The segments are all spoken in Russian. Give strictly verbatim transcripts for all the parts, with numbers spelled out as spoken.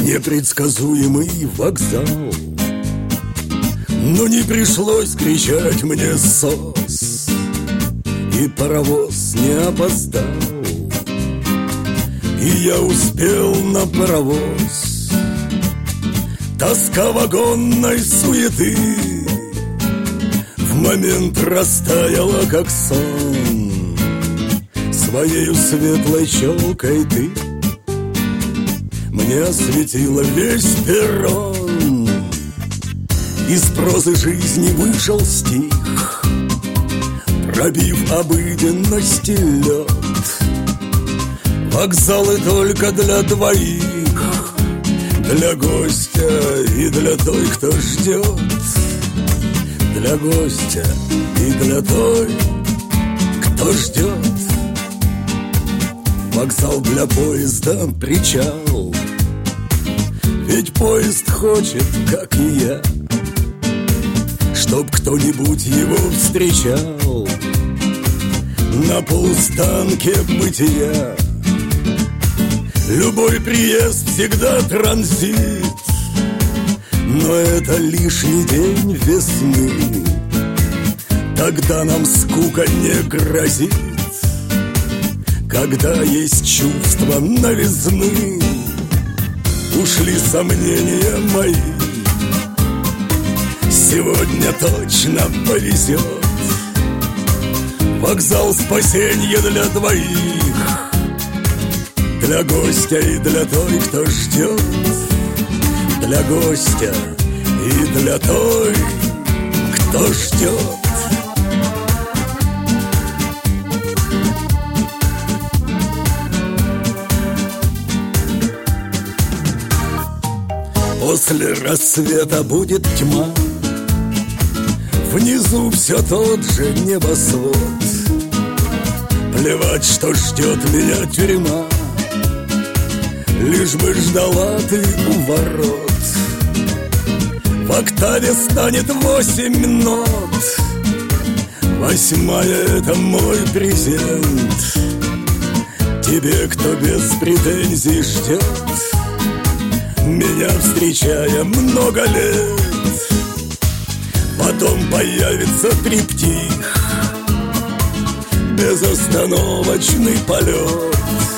Непредсказуемый вокзал, но не пришлось кричать мне «сос», и паровоз не опоздал, и я успел на паровоз. Тоска вагонной суеты в момент растаяла, как сон. Своею светлой челкой ты мне осветила весь перрон. Из прозы жизни вышел стих, пробив обыденности лед. Вокзалы только для двоих, для гостя и для той, кто ждет. Для гостя и для той, кто ждет. Вокзал для поезда, причал, ведь поезд хочет, как и я, чтоб кто-нибудь его встречал на полустанке бытия. Любой приезд всегда транзит, но это лишний день весны. Тогда нам скука не грозит, когда есть чувство новизны. Ушли сомнения мои, сегодня точно повезет. Вокзал спасенье для двоих, для гостя и для той, кто ждет. Для гостя и для той, кто ждет. После рассвета будет тьма, внизу все тот же небосвод. Плевать, что ждет меня тюрьма, лишь бы ждала ты у ворот. В октаве станет восемь нот, восьмая — это мой презент тебе, кто без претензий ждет меня, встречая много лет. Потом появится триптих, безостановочный полет.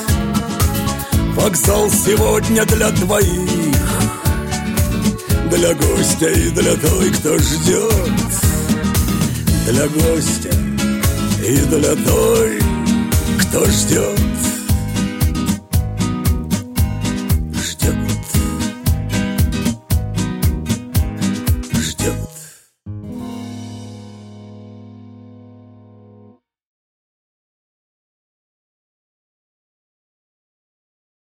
Вокзал сегодня для двоих, для гостя и для той, кто ждет. Для гостя и для той, кто ждет.